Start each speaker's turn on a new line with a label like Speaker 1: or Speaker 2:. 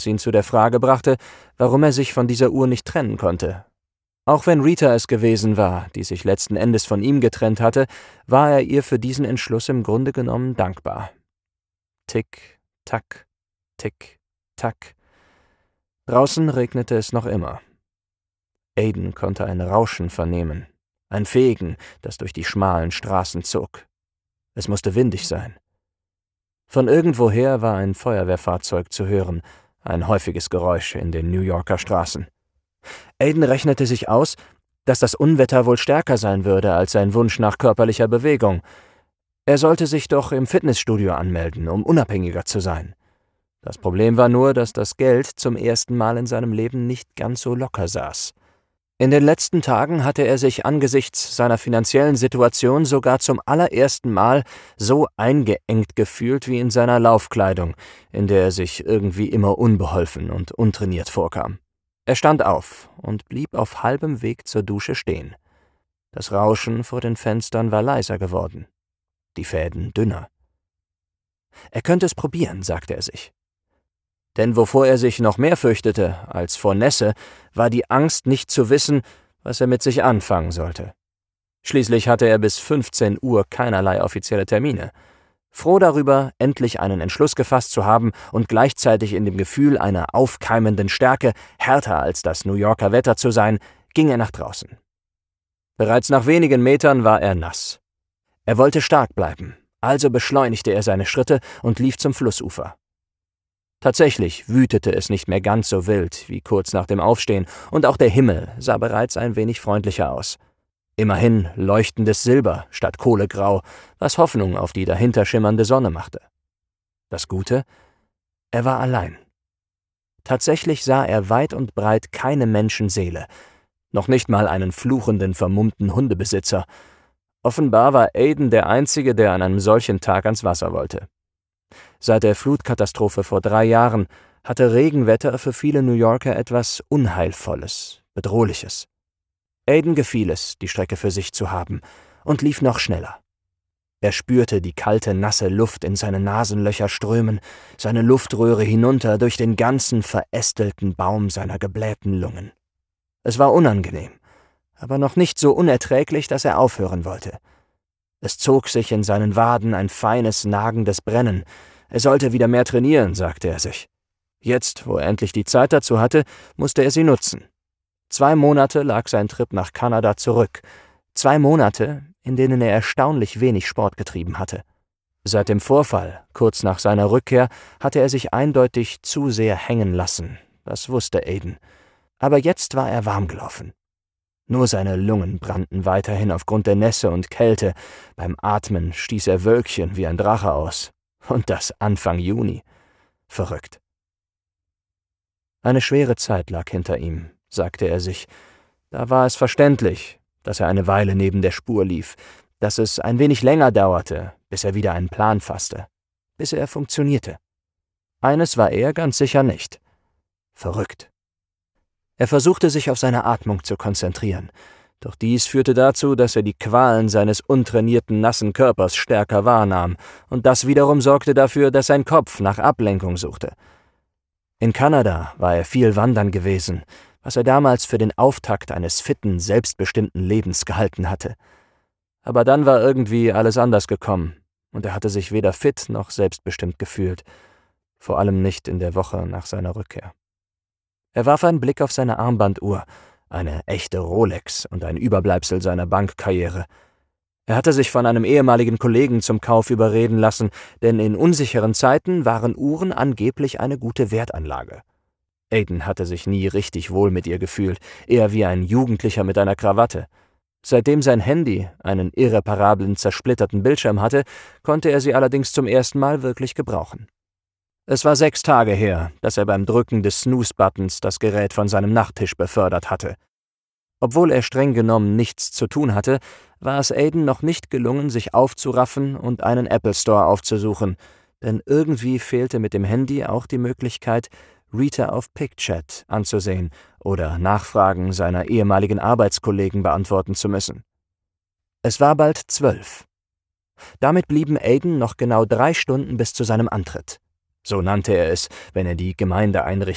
Speaker 1: ihn zu der Frage brachte, warum er sich von dieser Uhr nicht trennen konnte. Auch wenn Rita es gewesen war, die sich letzten Endes von ihm getrennt hatte, war er ihr für diesen Entschluss im Grunde genommen dankbar. Tick, tack, tick, tack. Draußen regnete es noch immer. Aiden konnte ein Rauschen vernehmen, ein Fegen, das durch die schmalen Straßen zog. Es musste windig sein. Von irgendwoher war ein Feuerwehrfahrzeug zu hören, ein häufiges Geräusch in den New Yorker Straßen. Aiden rechnete sich aus, dass das Unwetter wohl stärker sein würde als sein Wunsch nach körperlicher Bewegung. Er sollte sich doch im Fitnessstudio anmelden, um unabhängiger zu sein. Das Problem war nur, dass das Geld zum ersten Mal in seinem Leben nicht ganz so locker saß. In den letzten Tagen hatte er sich angesichts seiner finanziellen Situation sogar zum allerersten Mal so eingeengt gefühlt wie in seiner Laufkleidung, in der er sich irgendwie immer unbeholfen und untrainiert vorkam. Er stand auf und blieb auf halbem Weg zur Dusche stehen. Das Rauschen vor den Fenstern war leiser geworden, die Fäden dünner. Er könnte es probieren, sagte er sich. Denn wovor er sich noch mehr fürchtete als vor Nässe, war die Angst, nicht zu wissen, was er mit sich anfangen sollte. Schließlich hatte er bis 15 Uhr keinerlei offizielle Termine. Froh darüber, endlich einen Entschluss gefasst zu haben und gleichzeitig in dem Gefühl einer aufkeimenden Stärke, härter als das New Yorker Wetter zu sein, ging er nach draußen. Bereits nach wenigen Metern war er nass. Er wollte stark bleiben, also beschleunigte er seine Schritte und lief zum Flussufer. Tatsächlich wütete es nicht mehr ganz so wild wie kurz nach dem Aufstehen, und auch der Himmel sah bereits ein wenig freundlicher aus. Immerhin leuchtendes Silber statt Kohlegrau, was Hoffnung auf die dahinter schimmernde Sonne machte. Das Gute? Er war allein. Tatsächlich sah er weit und breit keine Menschenseele, noch nicht mal einen fluchenden, vermummten Hundebesitzer. Offenbar war Aiden der Einzige, der an einem solchen Tag ans Wasser wollte. Seit der Flutkatastrophe vor 3 Jahren hatte Regenwetter für viele New Yorker etwas Unheilvolles, Bedrohliches. Aiden gefiel es, die Strecke für sich zu haben, und lief noch schneller. Er spürte die kalte, nasse Luft in seine Nasenlöcher strömen, seine Luftröhre hinunter durch den ganzen verästelten Baum seiner geblähten Lungen. Es war unangenehm, aber noch nicht so unerträglich, dass er aufhören wollte. Es zog sich in seinen Waden ein feines, nagendes Brennen. Er sollte wieder mehr trainieren, sagte er sich. Jetzt, wo er endlich die Zeit dazu hatte, musste er sie nutzen. 2 Monate lag sein Trip nach Kanada zurück. 2 Monate, in denen er erstaunlich wenig Sport getrieben hatte. Seit dem Vorfall, kurz nach seiner Rückkehr, hatte er sich eindeutig zu sehr hängen lassen. Das wusste Aiden. Aber jetzt war er warm gelaufen. Nur seine Lungen brannten weiterhin aufgrund der Nässe und Kälte. Beim Atmen stieß er Wölkchen wie ein Drache aus. Und das Anfang Juni. Verrückt. Eine schwere Zeit lag hinter ihm, sagte er sich. Da war es verständlich, dass er eine Weile neben der Spur lief, dass es ein wenig länger dauerte, bis er wieder einen Plan fasste, bis er funktionierte. Eines war er ganz sicher nicht: verrückt. Er versuchte, sich auf seine Atmung zu konzentrieren, doch dies führte dazu, dass er die Qualen seines untrainierten, nassen Körpers stärker wahrnahm, und das wiederum sorgte dafür, dass sein Kopf nach Ablenkung suchte. In Kanada war er viel wandern gewesen, was er damals für den Auftakt eines fitten, selbstbestimmten Lebens gehalten hatte. Aber dann war irgendwie alles anders gekommen, und er hatte sich weder fit noch selbstbestimmt gefühlt, vor allem nicht in der Woche nach seiner Rückkehr. Er warf einen Blick auf seine Armbanduhr, eine echte Rolex und ein Überbleibsel seiner Bankkarriere. Er hatte sich von einem ehemaligen Kollegen zum Kauf überreden lassen, denn in unsicheren Zeiten waren Uhren angeblich eine gute Wertanlage. Aiden hatte sich nie richtig wohl mit ihr gefühlt, eher wie ein Jugendlicher mit einer Krawatte. Seitdem sein Handy einen irreparablen, zersplitterten Bildschirm hatte, konnte er sie allerdings zum ersten Mal wirklich gebrauchen. Es war 6 Tage her, dass er beim Drücken des Snooze-Buttons das Gerät von seinem Nachttisch befördert hatte. Obwohl er streng genommen nichts zu tun hatte, war es Aiden noch nicht gelungen, sich aufzuraffen und einen Apple Store aufzusuchen, denn irgendwie fehlte mit dem Handy auch die Möglichkeit, Rita auf PicChat anzusehen oder Nachfragen seiner ehemaligen Arbeitskollegen beantworten zu müssen. Es war bald 12. Damit blieben Aiden noch genau 3 Stunden bis zu seinem Antritt. So nannte er es, wenn er die Gemeindeeinrichtung